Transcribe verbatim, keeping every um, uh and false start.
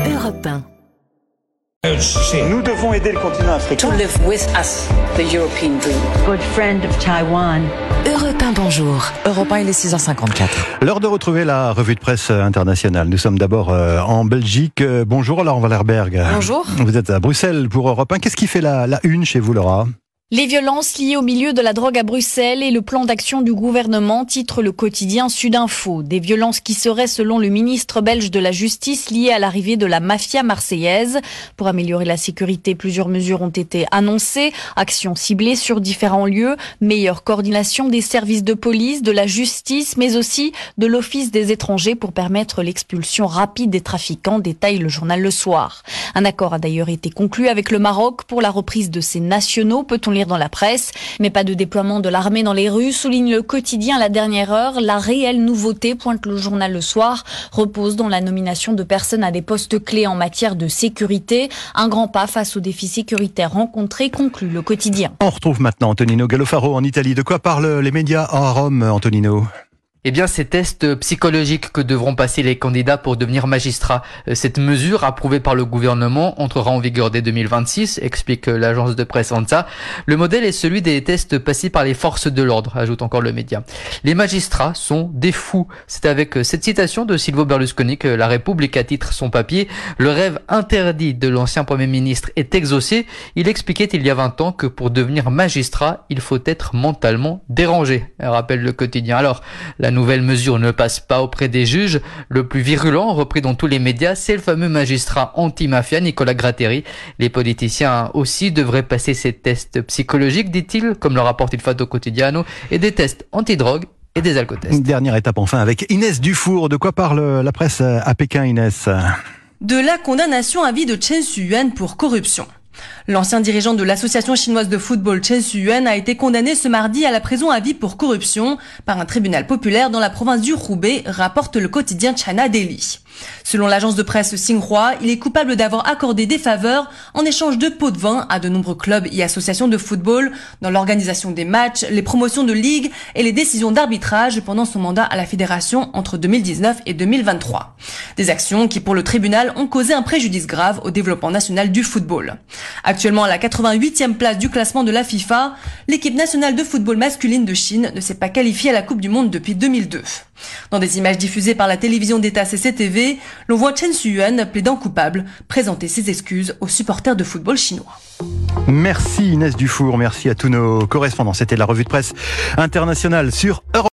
Europe un. Nous devons aider le continent africain. To live with us, the European dream. Good friend of Taiwan. Europe un, bonjour. Europe un, il est six heures cinquante-quatre. L'heure de retrouver la revue de presse internationale. Nous sommes d'abord euh, en Belgique. Euh, bonjour Laurent Wallerberg. Bonjour. Vous êtes à Bruxelles pour Europe un. Qu'est-ce qui fait la, la une chez vous, Laura ? Les violences liées au milieu de la drogue à Bruxelles et le plan d'action du gouvernement, titre le quotidien Sudinfo. Des violences qui seraient, selon le ministre belge de la Justice, liées à l'arrivée de la mafia marseillaise. Pour améliorer la sécurité, plusieurs mesures ont été annoncées. Actions ciblées sur différents lieux, meilleure coordination des services de police, de la justice, mais aussi de l'Office des étrangers pour permettre l'expulsion rapide des trafiquants, détaille le journal Le Soir. Un accord a d'ailleurs été conclu avec le Maroc pour la reprise de ces nationaux, peut-on lire dans la presse, mais pas de déploiement de l'armée dans les rues, souligne le quotidien à la dernière heure. La réelle nouveauté, pointe le journal Le Soir, repose dans la nomination de personnes à des postes clés en matière de sécurité. Un grand pas face aux défis sécuritaires rencontrés, conclut le quotidien. On retrouve maintenant Antonino Gallofaro en Italie. De quoi parlent les médias à Rome, Antonino ? Eh bien, ces tests psychologiques que devront passer les candidats pour devenir magistrats. Cette mesure, approuvée par le gouvernement, entrera en vigueur dès deux mille vingt-six, explique l'agence de presse ANSA. Le modèle est celui des tests passés par les forces de l'ordre, ajoute encore le média. Les magistrats sont des fous. C'est avec cette citation de Silvio Berlusconi que La Repubblica titre son papier. Le rêve interdit de l'ancien Premier ministre est exaucé. Il expliquait il y a vingt ans que pour devenir magistrat, il faut être mentalement dérangé, rappelle le quotidien. Alors, la La nouvelle mesure ne passe pas auprès des juges. Le plus virulent, repris dans tous les médias, c'est le fameux magistrat anti-mafia Nicola Gratteri. Les politiciens aussi devraient passer ces tests psychologiques, dit-il, comme le rapporte Il Fatto Quotidiano, et des tests anti-drogue et des alcotests. Dernière étape enfin avec Inès Dufour. De quoi parle la presse à Pékin, Inès ? De la condamnation à vie de Chen Shu-yuan pour corruption. L'ancien dirigeant de l'association chinoise de football Chen Shu-yuan a été condamné ce mardi à la prison à vie pour corruption par un tribunal populaire dans la province du Hubei, rapporte le quotidien China Daily. Selon l'agence de presse Xinhua, il est coupable d'avoir accordé des faveurs en échange de pots de vin à de nombreux clubs et associations de football dans l'organisation des matchs, les promotions de ligues et les décisions d'arbitrage pendant son mandat à la fédération entre deux mille dix-neuf et deux mille vingt-trois. Des actions qui, pour le tribunal, ont causé un préjudice grave au développement national du football. Actuellement à la quatre-vingt-huitième place du classement de la FIFA, l'équipe nationale de football masculine de Chine ne s'est pas qualifiée à la Coupe du Monde depuis deux mille deux. Dans des images diffusées par la télévision d'État C C T V, l'on voit Chen Shu-yuan, plaidant coupable, présenter ses excuses aux supporters de football chinois. Merci Inès Dufour, merci à tous nos correspondants. C'était la revue de presse internationale sur Europe.